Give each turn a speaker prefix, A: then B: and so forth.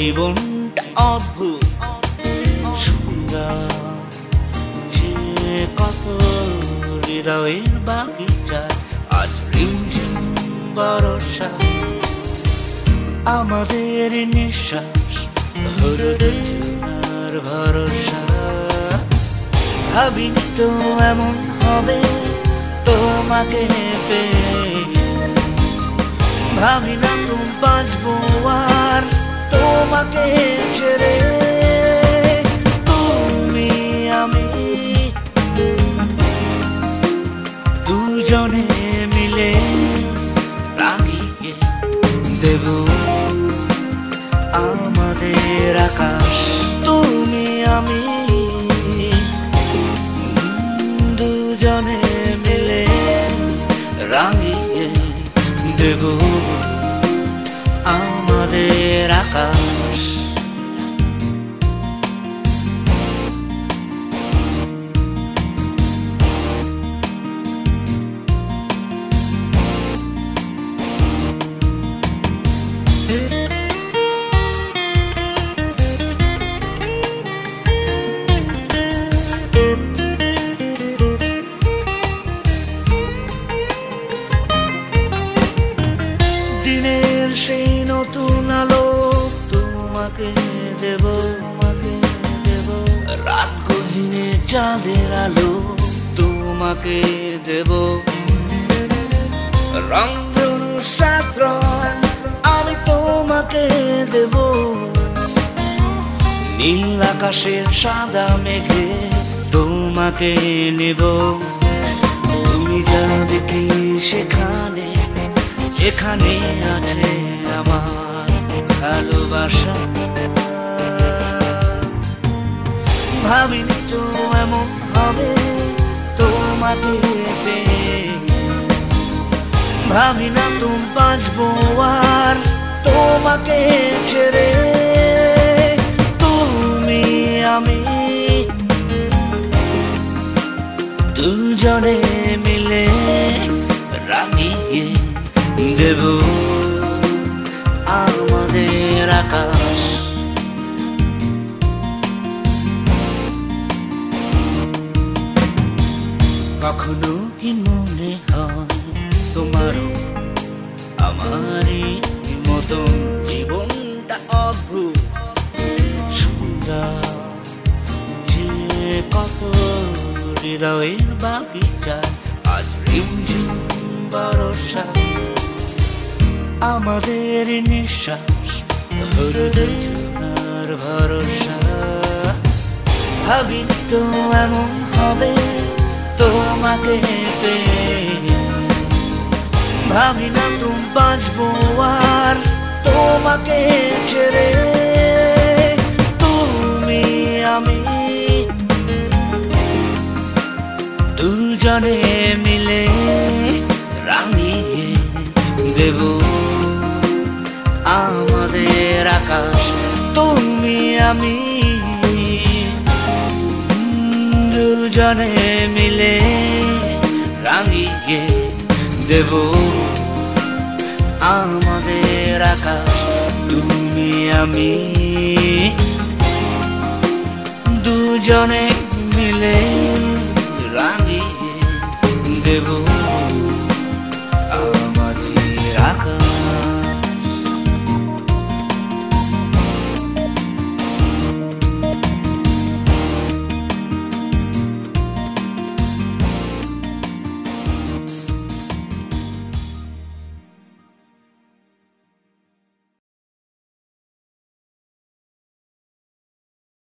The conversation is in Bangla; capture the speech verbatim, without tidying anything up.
A: জীবনটা অদ্ভুত সুন্দর, যে কত হৃদয়ের বাগিচায় আজ রিমঝিম বর্ষা। আমাদের নিঃশ্বাস হরুর ভরসা। ভাবিনি তো এমন হবে তোমাকে পেয়ে, ভাবি না তো বাঁচবো আর তোমাকে ছেড়ে। তুমি আমি দুজনে মিলে রাঙিয়ে দেব আমাদের আকাশ। তুমি আমি দুজনে মিলে রাঙিয়ে দেব আমাদের আকাশ। দিনের সেই নতুন আলো তোমাকে দেব, তোমাকে দেব। রাত গহীনে চাঁদের আলো তোমাকে দেব। রংধনু সাত রং আমি তোমাকে দেব। নীল আকাশের সাদা মেঘে তোমাকে নেব। তুমি যাবে কি সেখানে যেখানে আছে আমার ভালোবাসা। ভাবিনি তো এমন হবে তোমাকে পেয়ে, ভাবি না তো বাঁচবো আর তোমাকে ছেড়ে। তুমি আমি দুজনে মিলে রাঙিয়ে দেব আমাদের আকাশ। কখনো কি মনে হয় তোমারও আমারই মতন জীবনটা অদ্ভুত সুন্দর, যে কত হৃদয়ের বাগিচায় আজ রিমঝিম বর্ষা। আমাদের নিঃশ্বাস হরুর ভরসা। ভাবিনি তো এমন হবে তোমাকে পেয়ে, ভাবি না তো বাঁচবো আর তোমাকে ছেড়ে। তুমি আমি দুজনে মিলে রাঙিয়ে দেব আমাদের আকাশ। তুমি আমি দুজনে মিলে রাঙিয়ে দেব আমাদের আকাশ। তুমি আমি দুজনে মিলে